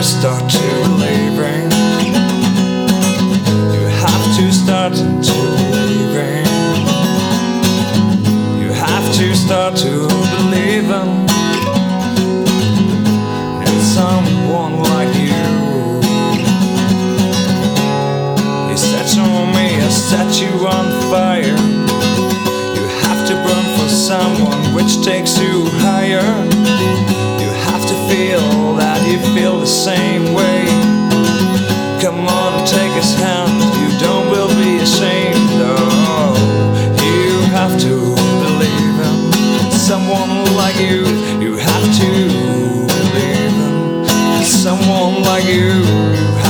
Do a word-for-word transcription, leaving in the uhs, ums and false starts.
start to believing. You have to start to believing. You have to start to believing in someone like you. You set on me, I set you on fire. You have to burn for someone which takes you higher. You have to feel that you feel the same way. Come on and take his hand, you don't will be ashamed. Oh, you have to believe in someone like you. You have to believe in someone like you. You